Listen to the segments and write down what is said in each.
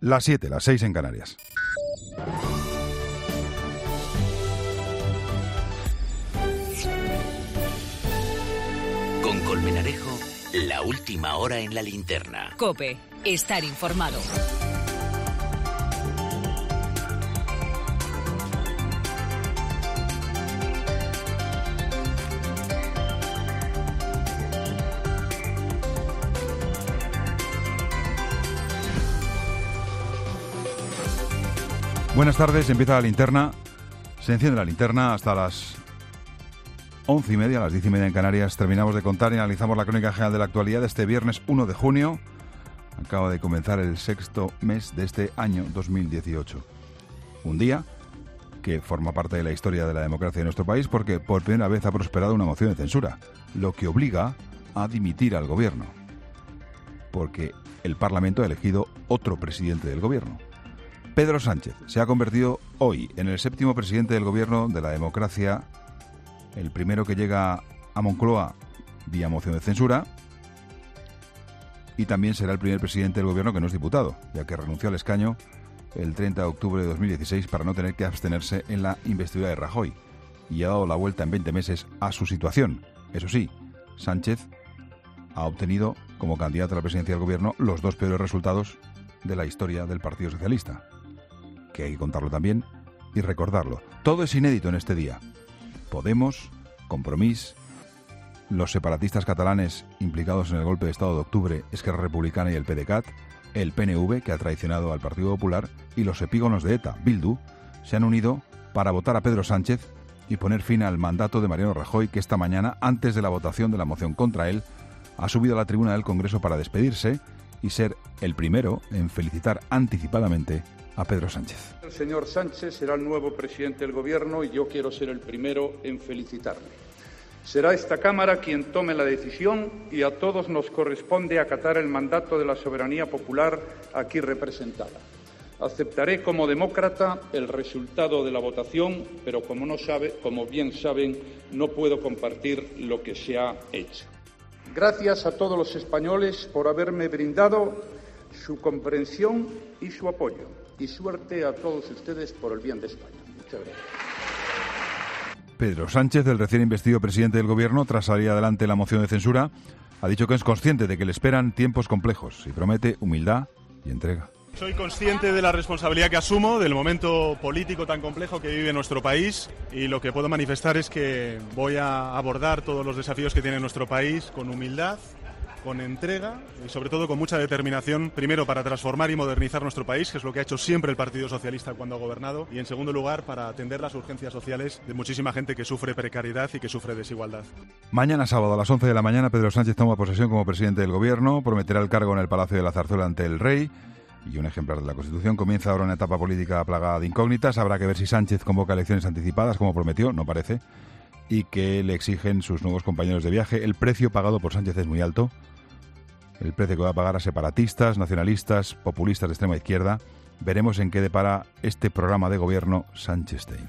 Las 7, las 6 en Canarias. Con Colmenarejo, la última hora en la linterna. COPE, estar informado. Buenas tardes, empieza la linterna. Se enciende la linterna hasta las 11:30, a las 10:30 en Canarias. Terminamos de contar y analizamos la crónica general de la actualidad de este viernes 1 de junio. Acaba de comenzar el sexto mes de este año 2018. Un día que forma parte de la historia de la democracia de nuestro país porque por primera vez ha prosperado una moción de censura, lo que obliga a dimitir al gobierno. Porque el Parlamento ha elegido otro presidente del gobierno. Pedro Sánchez se ha convertido hoy en el séptimo presidente del gobierno de la democracia, el primero que llega a Moncloa vía moción de censura, y también será el primer presidente del gobierno que no es diputado, ya que renunció al escaño el 30 de octubre de 2016 para no tener que abstenerse en la investidura de Rajoy, y ha dado la vuelta en 20 meses a su situación. Eso sí, Sánchez ha obtenido como candidato a la presidencia del gobierno los dos peores resultados de la historia del Partido Socialista, que hay que contarlo también y recordarlo. Todo es inédito en este día. Podemos, Compromís, los separatistas catalanes implicados en el golpe de Estado de octubre, Esquerra Republicana y el PDeCAT, el PNV, que ha traicionado al Partido Popular, y los epígonos de ETA, Bildu, se han unido para votar a Pedro Sánchez y poner fin al mandato de Mariano Rajoy, que esta mañana, antes de la votación de la moción contra él, ha subido a la tribuna del Congreso para despedirse y ser el primero en felicitar anticipadamente a Pedro Sánchez. El señor Sánchez será el nuevo presidente del Gobierno y yo quiero ser el primero en felicitarle. Será esta Cámara quien tome la decisión y a todos nos corresponde acatar el mandato de la soberanía popular aquí representada. Aceptaré como demócrata el resultado de la votación, pero como bien saben, no puedo compartir lo que se ha hecho. Gracias a todos los españoles por haberme brindado su comprensión y su apoyo. Y suerte a todos ustedes por el bien de España. Muchas gracias. Pedro Sánchez, el recién investido presidente del gobierno, tras salir adelante la moción de censura, ha dicho que es consciente de que le esperan tiempos complejos y promete humildad y entrega. Soy consciente de la responsabilidad que asumo, del momento político tan complejo que vive nuestro país, y lo que puedo manifestar es que voy a abordar todos los desafíos que tiene nuestro país con humildad, con entrega y sobre todo con mucha determinación, primero para transformar y modernizar nuestro país, que es lo que ha hecho siempre el Partido Socialista cuando ha gobernado, y en segundo lugar para atender las urgencias sociales de muchísima gente que sufre precariedad y que sufre desigualdad. Mañana sábado a las 11 de la mañana Pedro Sánchez toma posesión como presidente del gobierno, prometerá el cargo en el Palacio de la Zarzuela ante el Rey y un ejemplar de la Constitución. Comienza ahora una etapa política plagada de incógnitas. Habrá que ver si Sánchez convoca elecciones anticipadas, como prometió, no parece, y que le exigen sus nuevos compañeros de viaje. El precio pagado por Sánchez es muy alto. El precio que va a pagar a separatistas, nacionalistas, populistas de extrema izquierda. Veremos en qué depara este programa de gobierno Sánchezstein.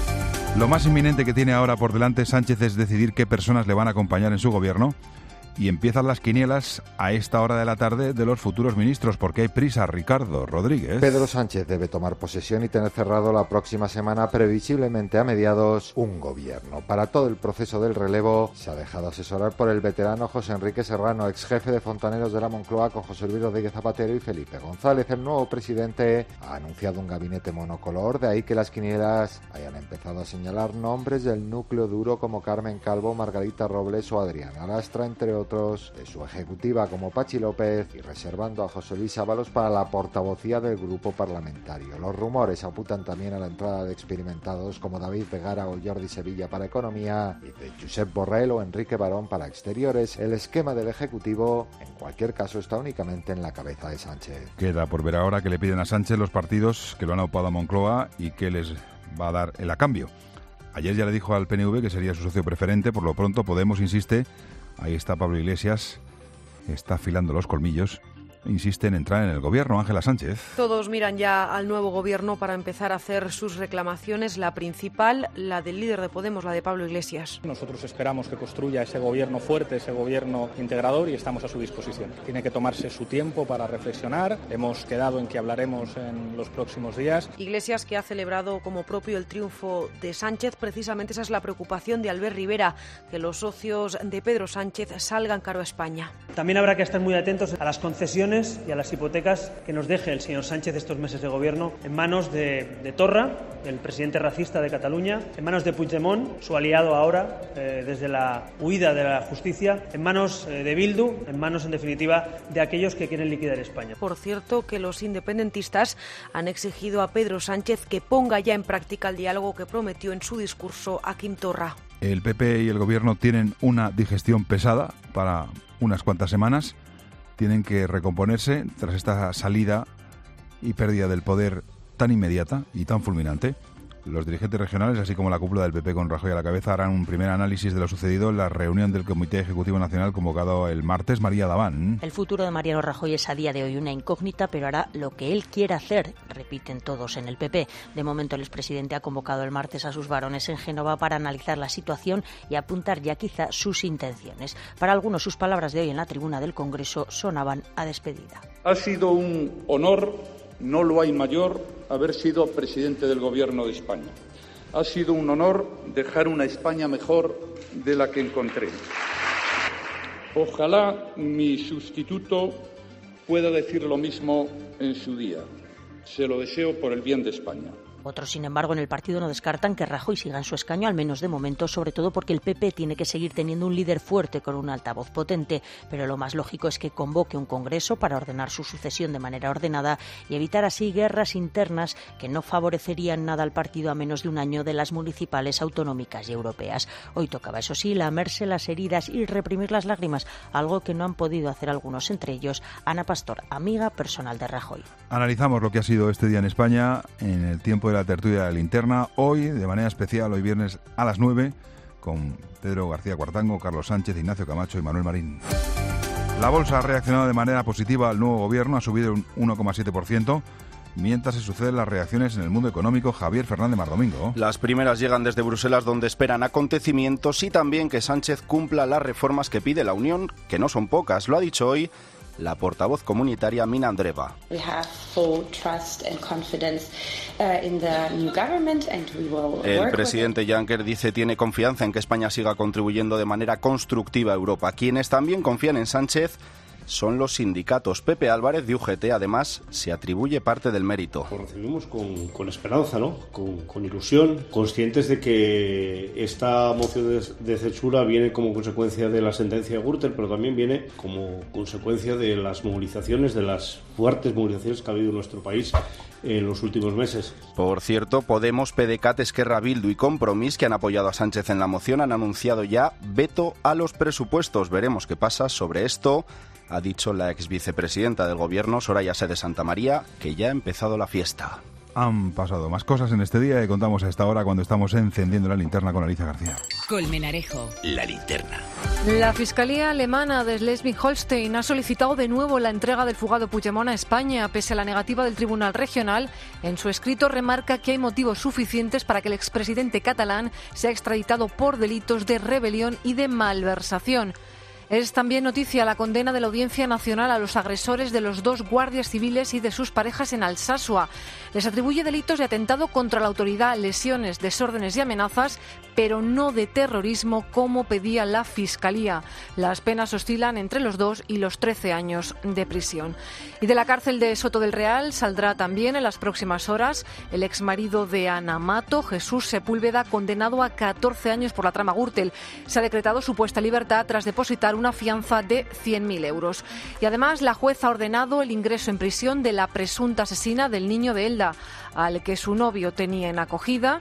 Lo más inminente que tiene ahora por delante Sánchez es decidir qué personas le van a acompañar en su gobierno. Y empiezan las quinielas a esta hora de la tarde de los futuros ministros, porque hay prisa. Ricardo Rodríguez. Pedro Sánchez debe tomar posesión y tener cerrado la próxima semana, previsiblemente a mediados, un gobierno. Para todo el proceso del relevo se ha dejado asesorar por el veterano José Enrique Serrano, ex jefe de fontaneros de la Moncloa, con José Luis Rodríguez Zapatero y Felipe González. El nuevo presidente ha anunciado un gabinete monocolor, de ahí que las quinielas hayan empezado a señalar nombres del núcleo duro como Carmen Calvo, Margarita Robles o Adriana Lastra, entre otros de su ejecutiva como Pachi López, y reservando a José Luis Ábalos para la portavocía del grupo parlamentario. Los rumores apuntan también a la entrada de experimentados como David Vegara o Jordi Sevilla para Economía y de Josep Borrell o Enrique Barón para Exteriores. El esquema del Ejecutivo, en cualquier caso, está únicamente en la cabeza de Sánchez. Queda por ver ahora qué le piden a Sánchez los partidos que lo han aupado a Moncloa y qué les va a dar el a cambio. Ayer ya le dijo al PNV que sería su socio preferente. Por lo pronto Podemos insiste. Ahí está Pablo Iglesias, está afilando los colmillos insiste en entrar en el gobierno. Ángela Sánchez. Todos miran ya al nuevo gobierno para empezar a hacer sus reclamaciones. La principal, la del líder de Podemos, la de Pablo Iglesias. Nosotros esperamos que construya ese gobierno fuerte, ese gobierno integrador, y estamos a su disposición. Tiene que tomarse su tiempo para reflexionar. Hemos quedado en que hablaremos en los próximos días. Iglesias, que ha celebrado como propio el triunfo de Sánchez. Precisamente esa es la preocupación de Albert Rivera, que los socios de Pedro Sánchez salgan caro a España. También habrá que estar muy atentos a las concesiones y a las hipotecas que nos deje el señor Sánchez estos meses de gobierno en manos de Torra, el presidente racista de Cataluña, en manos de Puigdemont, su aliado ahora desde la huida de la justicia, en manos de Bildu, en manos, en definitiva, de aquellos que quieren liquidar España. Por cierto, que los independentistas han exigido a Pedro Sánchez que ponga ya en práctica el diálogo que prometió en su discurso a Quim Torra. El PP y el Gobierno tienen una digestión pesada para unas cuantas semanas. Tienen que recomponerse tras esta salida y pérdida del poder tan inmediata y tan fulminante. Los dirigentes regionales, así como la cúpula del PP con Rajoy a la cabeza, harán un primer análisis de lo sucedido en la reunión del Comité Ejecutivo Nacional convocado el martes. María Daván. El futuro de Mariano Rajoy es a día de hoy una incógnita, pero hará lo que él quiera hacer, repiten todos en el PP. De momento, el expresidente ha convocado el martes a sus varones en Génova para analizar la situación y apuntar ya quizá sus intenciones. Para algunos, sus palabras de hoy en la tribuna del Congreso sonaban a despedida. Ha sido un honor, no lo hay mayor, haber sido presidente del Gobierno de España. Ha sido un honor dejar una España mejor de la que encontré. Ojalá mi sustituto pueda decir lo mismo en su día. Se lo deseo por el bien de España. Otros, sin embargo, en el partido no descartan que Rajoy siga en su escaño, al menos de momento, sobre todo porque el PP tiene que seguir teniendo un líder fuerte con un altavoz potente, pero lo más lógico es que convoque un congreso para ordenar su sucesión de manera ordenada y evitar así guerras internas que no favorecerían nada al partido a menos de un año de las municipales, autonómicas y europeas. Hoy tocaba, eso sí, lamerse las heridas y reprimir las lágrimas, algo que no han podido hacer algunos, entre ellos Ana Pastor, amiga personal de Rajoy. Analizamos lo que ha sido este día en España en el tiempo de la tertulia de la linterna, hoy de manera especial, hoy viernes a las 9, con Pedro García Cuartango, Carlos Sánchez, Ignacio Camacho y Manuel Marín. La bolsa ha reaccionado de manera positiva al nuevo gobierno, ha subido un 1,7%, mientras se suceden las reacciones en el mundo económico. Javier Fernández Mardomingo. Las primeras llegan desde Bruselas, donde esperan acontecimientos y también que Sánchez cumpla las reformas que pide la Unión, que no son pocas. Lo ha dicho hoy la portavoz comunitaria Mina Andreva. El presidente Juncker dice tiene confianza en que España siga contribuyendo de manera constructiva a Europa. Quienes también confían en Sánchez son los sindicatos. Pepe Álvarez, de UGT, además, se atribuye parte del mérito. Lo recibimos con esperanza, ¿no? Con ilusión, conscientes de que esta moción de censura viene como consecuencia de la sentencia de Gürtel, pero también viene como consecuencia de las movilizaciones, de las fuertes movilizaciones que ha habido en nuestro país en los últimos meses. Por cierto, Podemos, PDeCAT, Esquerra, Bildu y Compromís, que han apoyado a Sánchez en la moción, han anunciado ya veto a los presupuestos. Veremos qué pasa sobre esto. Ha dicho la ex vicepresidenta del Gobierno, Soraya Sáenz de Santamaría, que ya ha empezado la fiesta. Han pasado más cosas en este día y contamos a esta hora cuando estamos encendiendo la linterna con Alicia García. Colmenarejo, la linterna. La Fiscalía alemana de Schleswig-Holstein ha solicitado de nuevo la entrega del fugado Puigdemont a España, pese a la negativa del Tribunal Regional. En su escrito remarca que hay motivos suficientes para que el expresidente catalán sea extraditado por delitos de rebelión y de malversación. Es también noticia la condena de la Audiencia Nacional a los agresores de los 2 guardias civiles y de sus parejas en Alsasua. Les atribuye delitos de atentado contra la autoridad, lesiones, desórdenes y amenazas, pero no de terrorismo como pedía la Fiscalía. Las penas oscilan entre los 2 y los 13 años de prisión. Y de la cárcel de Soto del Real saldrá también en las próximas horas el exmarido de Ana Mato, Jesús Sepúlveda, condenado a 14 años por la trama Gürtel. Se ha decretado su puesta en libertad tras depositar una fianza de 100.000 euros. Y además la juez ha ordenado el ingreso en prisión de la presunta asesina del niño de Elda, al que su novio tenía en acogida.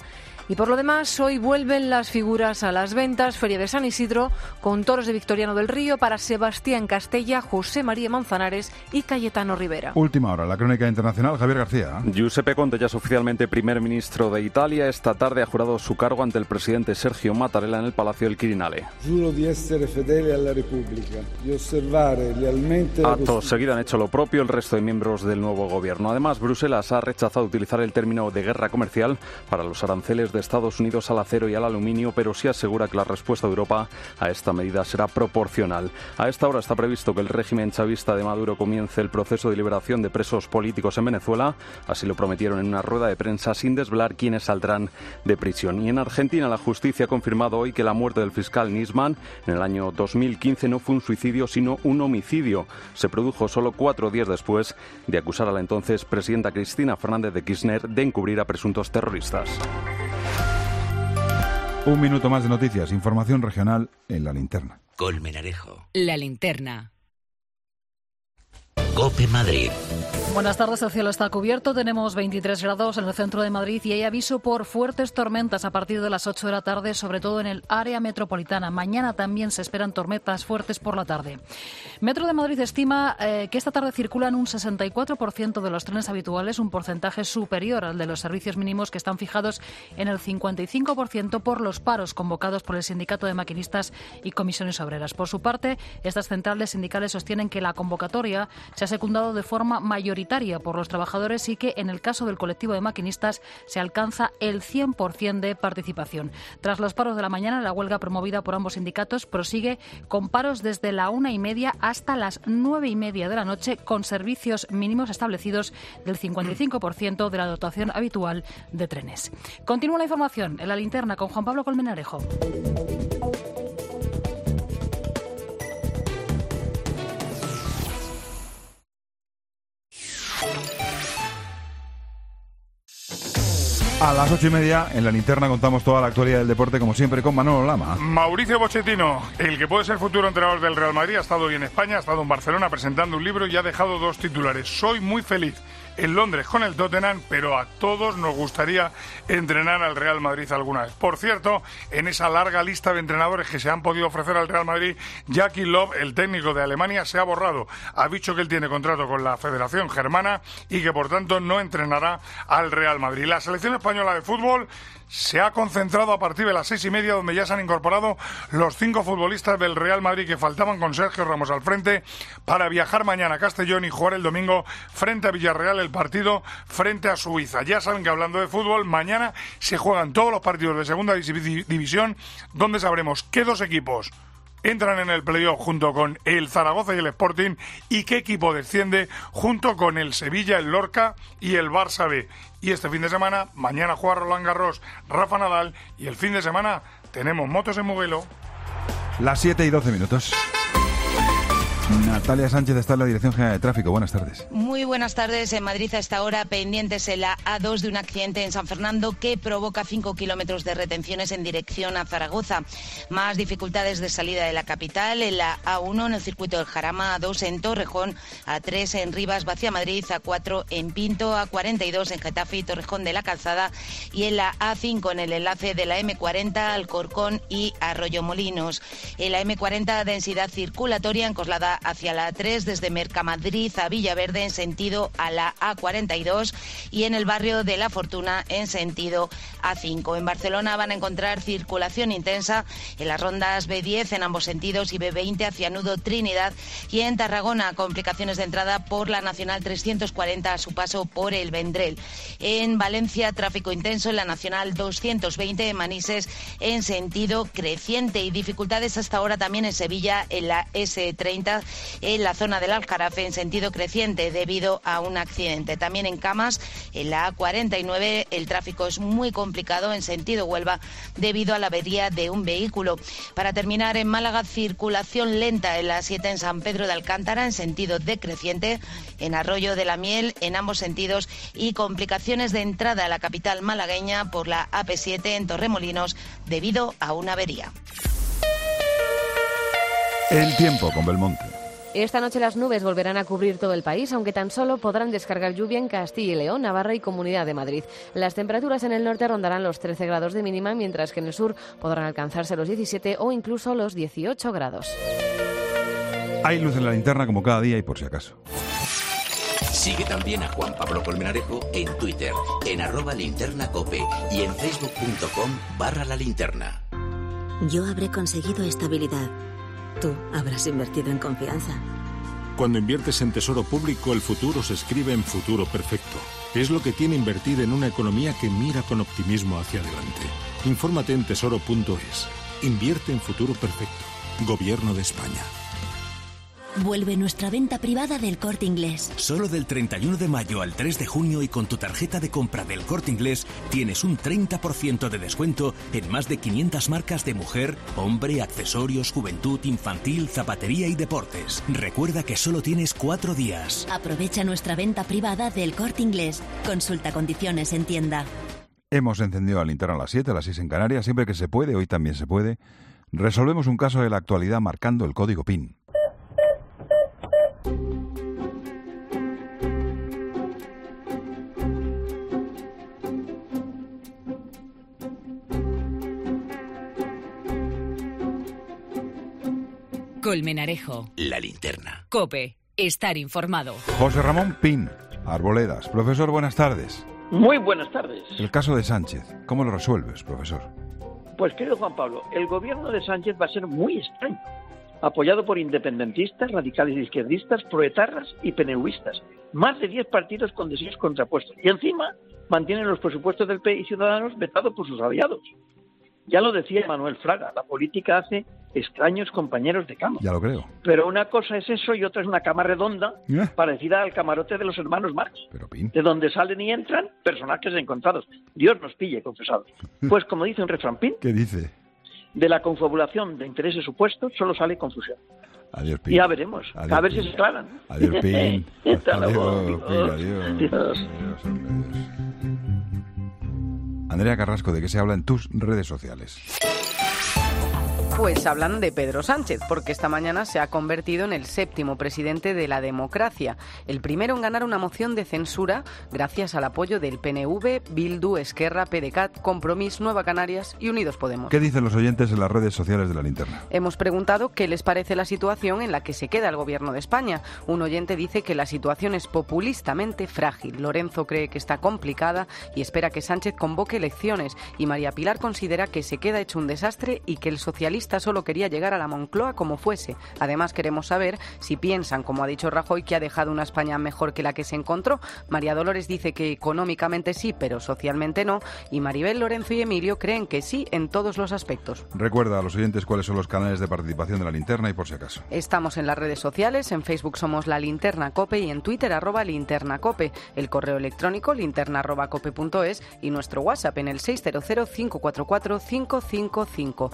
Y por lo demás, hoy vuelven las figuras a las ventas. Feria de San Isidro, con toros de Victoriano del Río para Sebastián Castella, José María Manzanares y Cayetano Rivera. Última hora, la crónica internacional, Javier García. Giuseppe Conte ya es oficialmente primer ministro de Italia. Esta tarde ha jurado su cargo ante el presidente Sergio Mattarella en el Palacio del Quirinale. Juro di essere fedele alla Repubblica, di osservare lealmente la Acto seguido han hecho lo propio el resto de miembros del nuevo gobierno. Además, Bruselas ha rechazado utilizar el término de guerra comercial para los aranceles de Estados Unidos al acero y al aluminio, pero sí asegura que la respuesta de Europa a esta medida será proporcional. A esta hora está previsto que el régimen chavista de Maduro comience el proceso de liberación de presos políticos en Venezuela. Así lo prometieron en una rueda de prensa sin desvelar quiénes saldrán de prisión. Y en Argentina, la justicia ha confirmado hoy que la muerte del fiscal Nisman en el año 2015 no fue un suicidio, sino un homicidio. Se produjo solo 4 días después de acusar a la entonces presidenta Cristina Fernández de Kirchner de encubrir a presuntos terroristas. Un minuto más de noticias, información regional en La Linterna. Colmenarejo. La Linterna. COPE Madrid. Buenas tardes, el cielo está cubierto, tenemos 23 grados en el centro de Madrid y hay aviso por fuertes tormentas a partir de las 8 de la tarde, sobre todo en el área metropolitana. Mañana también se esperan tormentas fuertes por la tarde. Metro de Madrid estima que esta tarde circulan un 64% de los trenes habituales, un porcentaje superior al de los servicios mínimos que están fijados en el 55% por los paros convocados por el Sindicato de Maquinistas y Comisiones Obreras. Por su parte, estas centrales sindicales sostienen que la convocatoria se ha secundado de forma mayoritaria por los trabajadores y que en el caso del colectivo de maquinistas se alcanza el 100% de participación. Tras los paros de la mañana, la huelga promovida por ambos sindicatos prosigue con paros desde la 1:30 hasta las 9:30 de la noche, con servicios mínimos establecidos del 55% de la dotación habitual de trenes. Continúa la información en La Linterna con Juan Pablo Colmenarejo. A las 8:30 en La Linterna contamos toda la actualidad del deporte, como siempre, con Manolo Lama. Mauricio Pochettino, el que puede ser futuro entrenador del Real Madrid, ha estado hoy en España, ha estado en Barcelona presentando un libro y ha dejado 2 titulares. Soy muy feliz en Londres con el Tottenham, pero a todos nos gustaría entrenar al Real Madrid alguna vez. Por cierto, en esa larga lista de entrenadores que se han podido ofrecer al Real Madrid, Joachim Löw, el técnico de Alemania, se ha borrado. Ha dicho que él tiene contrato con la Federación Germana y que por tanto no entrenará al Real Madrid. La selección española de fútbol se ha concentrado a partir de las 6:30, donde ya se han incorporado los 5 futbolistas del Real Madrid que faltaban, con Sergio Ramos al frente, para viajar mañana a Castellón y jugar el domingo frente a Villarreal el partido frente a Suiza. Ya saben que, hablando de fútbol, mañana se juegan todos los partidos de segunda división, donde sabremos qué 2 equipos entran en el playoff junto con el Zaragoza y el Sporting, y qué equipo desciende junto con el Sevilla, el Lorca y el Barça B. Y este fin de semana, mañana juega Roland Garros, Rafa Nadal, y el fin de semana tenemos motos en Mugello. Las 7:12. Natalia Sánchez está en la Dirección General de Tráfico. Buenas tardes. Muy buenas tardes. En Madrid a esta hora pendientes en la A2 de un accidente en San Fernando que provoca 5 kilómetros de retenciones en dirección a Zaragoza. Más dificultades de salida de la capital en la A1 en el circuito del Jarama, A2 en Torrejón, A3 en Rivas, Vacia Madrid, A4 en Pinto, A42 en Getafe y Torrejón de la Calzada, y en la A5 en el enlace de la M40 Alcorcón y Arroyomolinos. En la M40 densidad circulatoria en Coslada hacia la A3 desde Mercamadrid a Villaverde en sentido a la A42, y en el barrio de La Fortuna en sentido A5. En Barcelona van a encontrar circulación intensa en las rondas B10 en ambos sentidos y B20 hacia Nudo Trinidad, y en Tarragona complicaciones de entrada por la Nacional 340 a su paso por el Vendrell. En Valencia tráfico intenso en la Nacional 220 de Manises en sentido creciente, y dificultades hasta ahora también en Sevilla en la S30 en la zona del Aljarafe en sentido creciente debido a un accidente. También en Camas, en la A49, el tráfico es muy complicado en sentido Huelva debido a la avería de un vehículo. Para terminar, en Málaga, circulación lenta en la 7 en San Pedro de Alcántara en sentido decreciente, en Arroyo de la Miel en ambos sentidos, y complicaciones de entrada a la capital malagueña por la AP7 en Torremolinos debido a una avería. El tiempo con Belmonte. Esta noche las nubes volverán a cubrir todo el país, aunque tan solo podrán descargar lluvia en Castilla y León, Navarra y Comunidad de Madrid. Las temperaturas en el norte rondarán los 13 grados de mínima, mientras que en el sur podrán alcanzarse los 17 o incluso los 18 grados. Hay luz en la linterna como cada día y por si acaso. Sigue también a Juan Pablo Colmenarejo en Twitter, en @linternacope y en facebook.com/lalinterna. Yo habré conseguido estabilidad. Tú habrás invertido en confianza. Cuando inviertes en tesoro público, el futuro se escribe en futuro perfecto. Es lo que tiene invertir en una economía que mira con optimismo hacia adelante. Infórmate en tesoro.es. Invierte en futuro perfecto. Gobierno de España. Vuelve nuestra venta privada del Corte Inglés. Solo del 31 de mayo al 3 de junio y con tu tarjeta de compra del Corte Inglés tienes un 30% de descuento en más de 500 marcas de mujer, hombre, accesorios, juventud, infantil, zapatería y deportes. Recuerda que solo tienes 4 días. Aprovecha nuestra venta privada del Corte Inglés. Consulta condiciones en tienda. Hemos encendido la linterna a las 7, a las 6 en Canarias, siempre que se puede, hoy también se puede. Resolvemos un caso de la actualidad marcando el código PIN. Colmenarejo. La linterna. COPE. Estar informado. José Ramón Pin, Arboledas. Profesor, buenas tardes. Muy buenas tardes. El caso de Sánchez, ¿cómo lo resuelves, profesor? Pues, querido Juan Pablo, el gobierno de Sánchez va a ser muy extraño. Apoyado por independentistas, radicales izquierdistas, proetarras y PNVistas. Más de 10 partidos con deseos contrapuestos. Y encima mantienen los presupuestos del PP y Ciudadanos vetados por sus aliados. Ya lo decía Manuel Fraga, la política hace extraños compañeros de cama. Ya lo creo. Pero una cosa es eso y otra es una cama redonda parecida al camarote de los hermanos Marx, de donde salen y entran personajes encontrados. Dios nos pille confesados. Pues como dice un refrán Pin, ¿qué dice? De la confabulación de intereses supuestos solo sale confusión. Adiós, Pin. Y ya veremos. Adiós, a ver Pin. si se aclaran. Adiós, Pin. Adiós, Pin, adiós. Andrea Carrasco, ¿de qué se habla en tus redes sociales? Pues hablan de Pedro Sánchez, porque esta mañana se ha convertido en el 7º presidente de la democracia, el primero en ganar una moción de censura gracias al apoyo del PNV, Bildu, Esquerra, PDeCAT, Compromís, Nueva Canarias y Unidos Podemos. ¿Qué dicen los oyentes en las redes sociales de la linterna? Hemos preguntado qué les parece la situación en la que se queda el gobierno de España. Un oyente dice que la situación es populistamente frágil. Lorenzo cree que está complicada y espera que Sánchez convoque elecciones. Y María Pilar considera que se queda hecho un desastre y que el socialista solo quería llegar a la Moncloa como fuese. Además, queremos saber si piensan, como ha dicho Rajoy, que ha dejado una España mejor que la que se encontró. María Dolores dice que económicamente sí, pero socialmente no. Y Maribel, Lorenzo y Emilio creen que sí en todos los aspectos. Recuerda a los oyentes cuáles son los canales de participación de la linterna y por si acaso. Estamos en las redes sociales, en Facebook somos La Linterna Cope y en Twitter @linternacope. El correo electrónico linterna@cope.es y nuestro WhatsApp en el 600-544-555.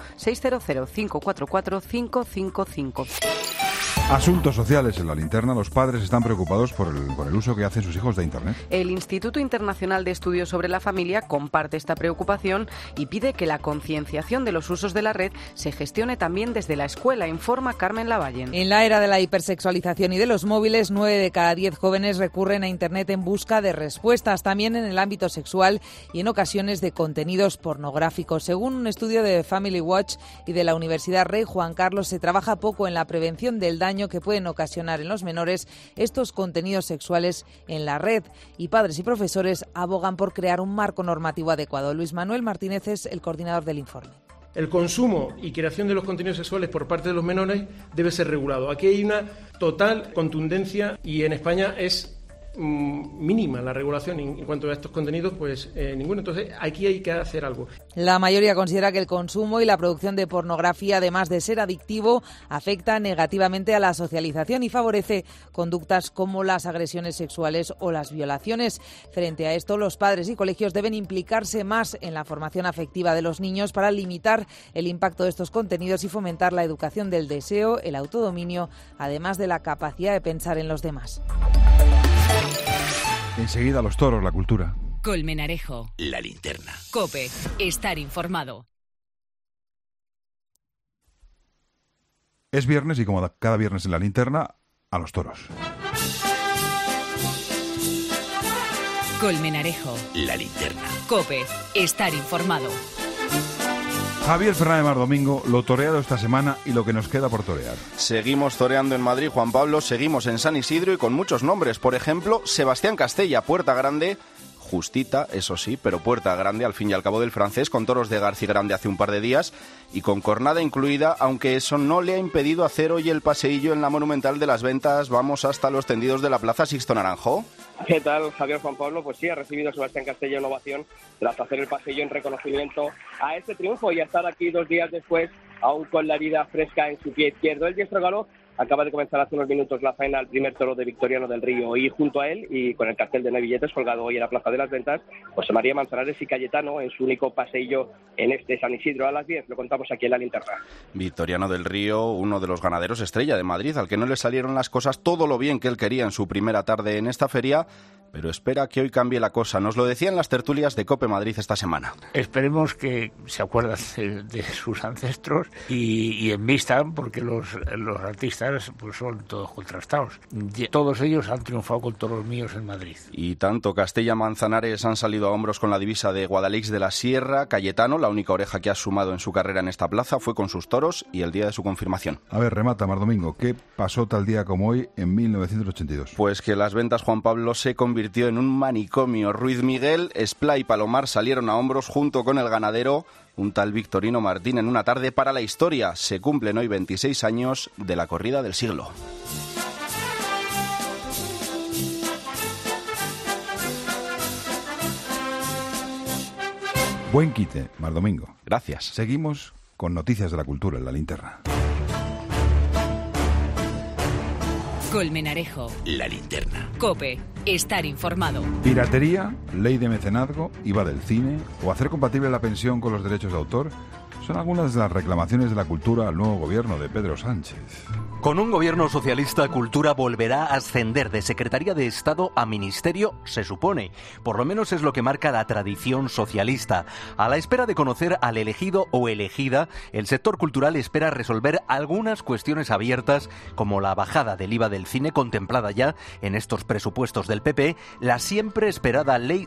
600-544-555. Asuntos sociales en la linterna. Los padres están preocupados por el uso que hacen sus hijos de Internet. El Instituto Internacional de Estudios sobre la Familia comparte esta preocupación y pide que la concienciación de los usos de la red se gestione también desde la escuela, informa Carmen Lavallen. En la era de la hipersexualización y de los móviles, 9 de cada 10 jóvenes recurren a Internet en busca de respuestas, también en el ámbito sexual y en ocasiones de contenidos pornográficos. Según un estudio de Family Watch y de la Universidad Rey Juan Carlos, se trabaja poco en la prevención del daño que pueden ocasionar en los menores estos contenidos sexuales en la red, y padres y profesores abogan por crear un marco normativo adecuado. Luis Manuel Martínez es el coordinador del informe. El consumo y creación de los contenidos sexuales por parte de los menores debe ser regulado. Aquí hay una total contundencia y en España es mínima la regulación en cuanto a estos contenidos, pues ninguno. Entonces aquí hay que hacer algo. La mayoría considera que el consumo y la producción de pornografía, además de ser adictivo, afecta negativamente a la socialización y favorece conductas como las agresiones sexuales o las violaciones. Frente a esto, los padres y colegios deben implicarse más en la formación afectiva de los niños para limitar el impacto de estos contenidos y fomentar la educación del deseo, el autodominio, además de la capacidad de pensar en los demás. Enseguida los toros, la cultura. Colmenarejo. La linterna. COPE. Estar informado. Es viernes y como cada viernes en la linterna, a los toros. Colmenarejo. La linterna. COPE. Estar informado. Javier Fernández Mar Domingo, lo toreado esta semana y lo que nos queda por torear. Seguimos toreando en Madrid, Juan Pablo, seguimos en San Isidro y con muchos nombres. Por ejemplo, Sebastián Castella, Puerta Grande, justita, eso sí, pero Puerta Grande al fin y al cabo del francés, con toros de García Grande hace un par de días y con cornada incluida, aunque eso no le ha impedido hacer hoy el paseillo en la Monumental de las Ventas. Vamos hasta los tendidos de la Plaza Sixto Naranjo. ¿Qué tal, Javier? Juan Pablo? Pues sí, ha recibido Sebastián Castella una ovación tras hacer el pasillo en reconocimiento a este triunfo y a estar aquí 2 días después, aún con la herida fresca en su pie izquierdo. El diestro galó acaba de comenzar hace unos minutos la faena al primer toro de Victoriano del Río y junto a él, y con el cartel de no hay billetes colgado hoy en la Plaza de las Ventas, José María Manzanares y Cayetano en su único paseillo en este San Isidro. A las 10 lo contamos aquí en la linterna. Victoriano del Río, uno de los ganaderos estrella de Madrid, al que no le salieron las cosas todo lo bien que él quería en su primera tarde en esta feria, pero espera que hoy cambie la cosa. Nos lo decían las tertulias de COPE Madrid esta semana. Esperemos que se acuerdan de sus ancestros y envistan, porque los artistas pues son todos contrastados. Todos ellos han triunfado con toros míos en Madrid. Y tanto Castella Manzanares han salido a hombros con la divisa de Guadalix de la Sierra. Cayetano, la única oreja que ha sumado en su carrera en esta plaza, fue con sus toros y el día de su confirmación. A ver, remata, Mar Domingo, ¿qué pasó tal día como hoy en 1982? Pues que las Ventas, Juan Pablo, se convirtió en un manicomio. Ruiz Miguel, Esplá y Palomar salieron a hombros junto con el ganadero, un tal Victorino Martín, en una tarde para la historia. Se cumplen hoy 26 años de la corrida del siglo. Buen quite, Mar Domingo. Gracias. Seguimos con noticias de la cultura en la linterna. Colmenarejo. La linterna. COPE. Estar informado. Piratería, ley de mecenazgo, IVA del cine o hacer compatible la pensión con los derechos de autor son algunas de las reclamaciones de la cultura al nuevo gobierno de Pedro Sánchez. Con un gobierno socialista, Cultura volverá a ascender de Secretaría de Estado a Ministerio, se supone. Por lo menos es lo que marca la tradición socialista. A la espera de conocer al elegido o elegida, el sector cultural espera resolver algunas cuestiones abiertas, como la bajada del IVA del cine contemplada ya en estos presupuestos del PP, la siempre esperada ley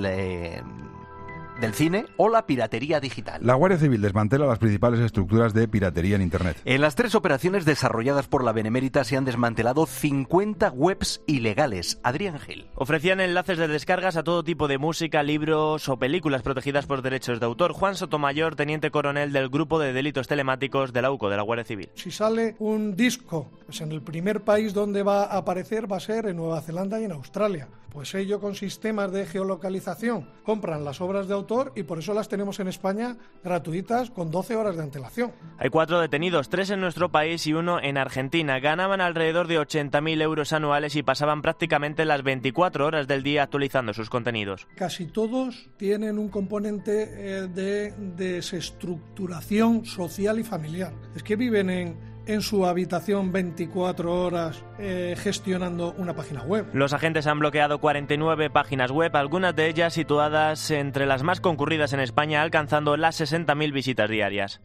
del cine o la piratería digital. La Guardia Civil desmantela las principales estructuras de piratería en Internet. En las 3 operaciones desarrolladas por la Benemérita se han desmantelado 50 webs ilegales. Adrián Gil. Ofrecían enlaces de descargas a todo tipo de música, libros o películas protegidas por derechos de autor. Juan Sotomayor, teniente coronel del Grupo de Delitos Telemáticos de la UCO, de la Guardia Civil. Si sale un disco, pues en el primer país donde va a aparecer va a ser en Nueva Zelanda y en Australia. Pues ellos con sistemas de geolocalización compran las obras de autor y por eso las tenemos en España gratuitas con 12 horas de antelación. Hay 4 detenidos, 3 en nuestro país y 1 en Argentina. Ganaban alrededor de 80.000 euros anuales y pasaban prácticamente las 24 horas del día actualizando sus contenidos. Casi todos tienen un componente de desestructuración social y familiar. Es que viven en su habitación 24 horas gestionando una página web. Los agentes han bloqueado 49 páginas web, algunas de ellas situadas entre las más concurridas en España, alcanzando las 60.000 visitas diarias.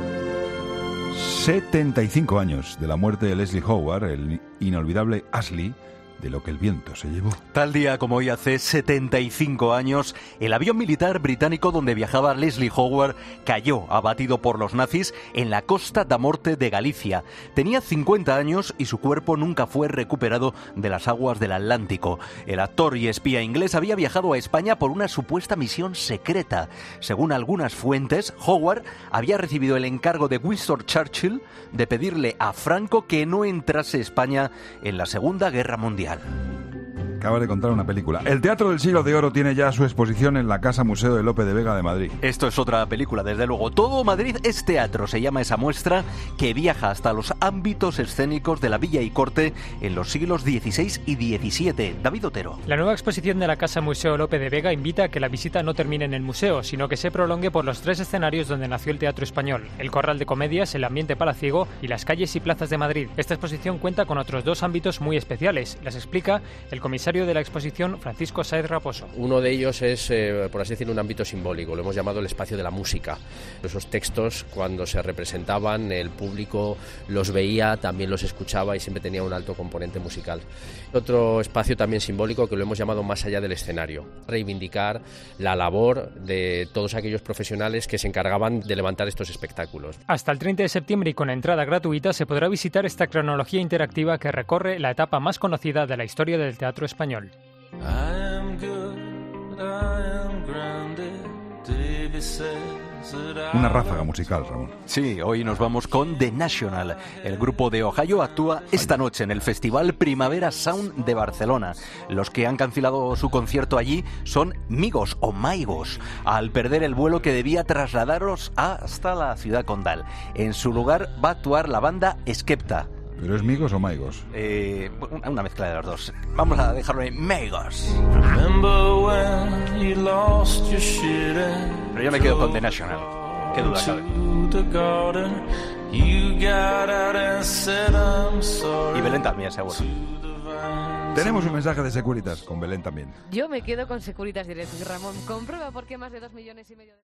75 años de la muerte de Leslie Howard, el inolvidable Ashley, de lo que el viento se llevó. Tal día como hoy hace 75 años, el avión militar británico donde viajaba Leslie Howard cayó abatido por los nazis en la Costa da Morte de Galicia. Tenía 50 años y su cuerpo nunca fue recuperado de las aguas del Atlántico. El actor y espía inglés había viajado a España por una supuesta misión secreta. Según algunas fuentes, Howard había recibido el encargo de Winston Churchill de pedirle a Franco que no entrase España en la Segunda Guerra Mundial. Acaba de contar una película. El Teatro del Siglo de Oro tiene ya su exposición en la Casa Museo de Lope de Vega de Madrid. Esto es otra película, desde luego. Todo Madrid es teatro, se llama esa muestra, que viaja hasta los ámbitos escénicos de la villa y corte en los siglos XVI y XVII. David Otero. La nueva exposición de la Casa Museo Lope de Vega invita a que la visita no termine en el museo, sino que se prolongue por los 3 escenarios donde nació el teatro español: el Corral de Comedias, el ambiente palaciego y las calles y plazas de Madrid. Esta exposición cuenta con otros 2 ámbitos muy especiales. Las explica el comisario comisario de la exposición, Francisco Sáez Raposo. Uno de ellos es, por así decirlo, un ámbito simbólico, lo hemos llamado el espacio de la música. Esos textos, cuando se representaban, el público los veía, también los escuchaba y siempre tenía un alto componente musical. Otro espacio también simbólico que lo hemos llamado más allá del escenario, reivindicar la labor de todos aquellos profesionales que se encargaban de levantar estos espectáculos. Hasta el 30 de septiembre y con entrada gratuita se podrá visitar esta cronología interactiva que recorre la etapa más conocida de la historia del teatro español. Una ráfaga musical, Ramón. Sí, hoy nos vamos con The National. El grupo de Ohio actúa esta noche en el Festival Primavera Sound de Barcelona. Los que han cancelado su concierto allí son Migos o Maigos, al perder el vuelo que debía trasladaros hasta la ciudad condal. En su lugar va a actuar la banda Skepta. ¿Pero es Migos o Maigos? Una mezcla de los dos. Vamos a dejarlo en Maigos. Pero yo me quedo con The National. Qué duda cabe. Y Belén también, seguro. Tenemos un mensaje de Securitas con Belén también. Yo me quedo con Securitas Direct. Ramón, comprueba por qué más de 2,5 millones de